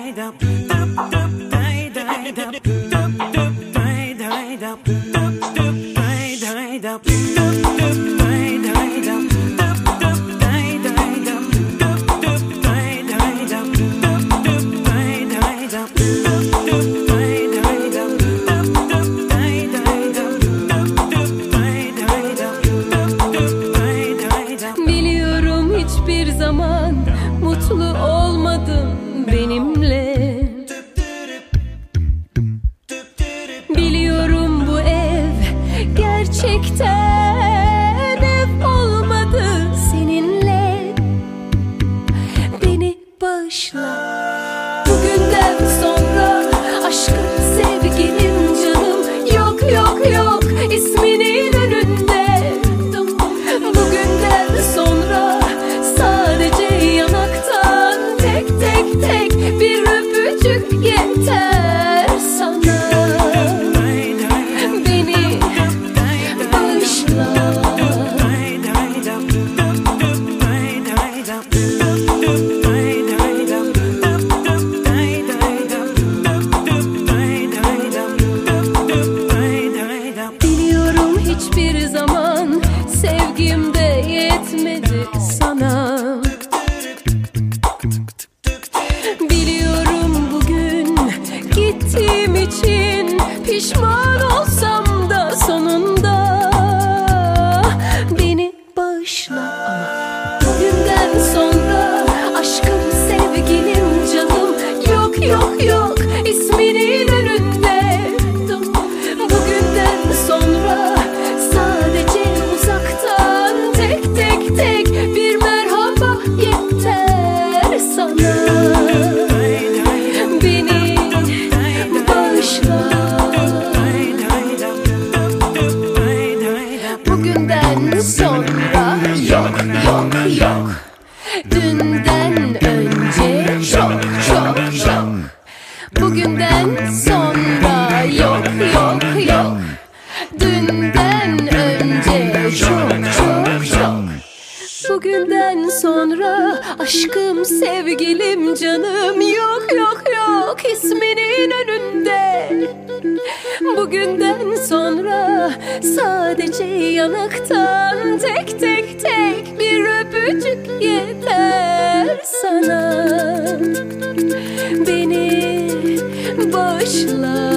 Biliyorum hiçbir zaman mutlu olmadın benimle. Biliyorum bu ev gerçekten ev olmadı seninle. Beni bağışla. Bugünden sonra aşkım, sevgilim, canım yok yok yok isminin önünde. Bugünden sonra sadece yanaktan tek tek tek bir öpücük yeter sana. Beni bağışla. Biliyorum hiçbir zaman sevgim de yetmedi sana. Biliyorum bugün gittiğim için pişman olsam da sonunda. Beni bağışla. Bugünden sonra aşkım, sevgilim, canım yok yok yok isminin önünde. Bugünden sonra sadece uzaktan tek tek tek bir merhaba yeter sana. Beni bağışla. Bugünden sonra yok yok yok. Dünden önce çok çok çok. Bugünden sonra yok yok yok. Dünden önce çok çok çok. Bugünden sonra aşkım, sevgilim, canım yok yok yok isminin önünde. Bugünden sonra sadece yanaktan tek tek tek bir öpücük yeter sana. Beni bağışla.